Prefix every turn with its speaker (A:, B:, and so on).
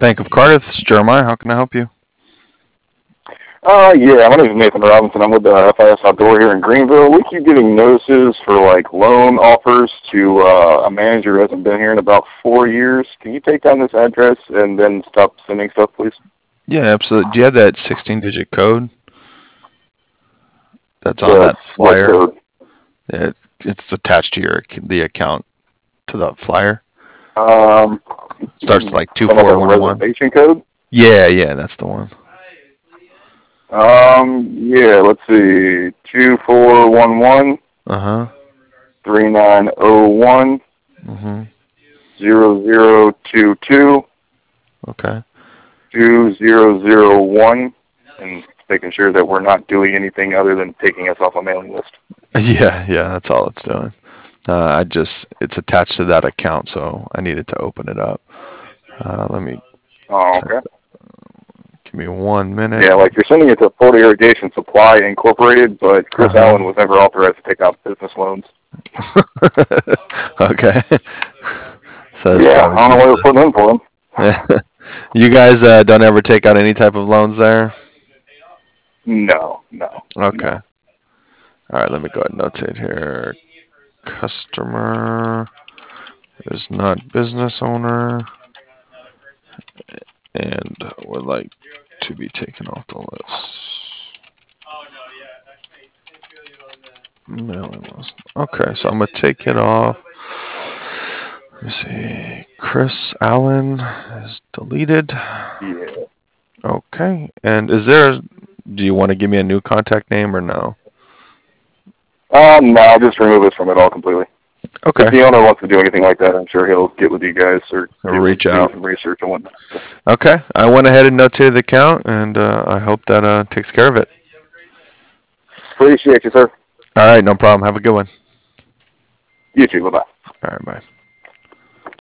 A: Bank of Cardiff. This is Jeremiah. How can I help you?
B: Yeah, my name is Nathan Robinson. I'm with FIS Outdoor here in Greenville. We keep getting notices for like loan offers to a manager who hasn't been here in about 4 years. Can you take down this address and then stop sending stuff, please?
A: Yeah, absolutely. Do you have that 16-digit code that's on
B: The
A: that
B: what
A: flyer?
B: code?
A: Yeah, it's attached to the account to the flyer.
B: Um,
A: Starts like
B: Some like a
A: 2411.
B: reservation code?
A: Yeah, that's the one.
B: Yeah, let's see. 2411
A: Uh huh.
B: 3901
A: Mhm.
B: 0022
A: Okay.
B: 2001, and making sure that we're not doing anything other than taking us off a mailing list.
A: Yeah, that's all it's doing. It's attached to that account, so I needed to open it up. Let me
B: Oh,
A: check.
B: okay.
A: Give me 1 minute.
B: Yeah, like you're sending it to Florida Irrigation Supply Incorporated, but Chris
A: Uh-huh.
B: Allen was never authorized to take out business loans.
A: Okay. So it's
B: Yeah,
A: probably
B: I don't know what
A: just
B: we're putting in for him.
A: you guys don't ever take out any type of loans there?
B: No.
A: Okay. All right, let me go ahead and notate here. Customer is not business owner and would like to be taken off the list. Mailing list. Okay, so I'm gonna take it off. Let me see. Chris Allen is deleted.
B: Yeah.
A: Okay. And do you want to give me a new contact name or no?
B: No, just remove us from it all completely.
A: Okay.
B: If the owner wants to do anything like that, I'm sure he'll get with you guys or
A: I'll reach
B: do
A: out.
B: some research and whatnot. So,
A: Okay. I went ahead and notated the account, and I hope that takes care of it.
B: appreciate you, sir.
A: All right, no problem. Have a good one.
B: You too. Bye-bye.
A: All right, bye.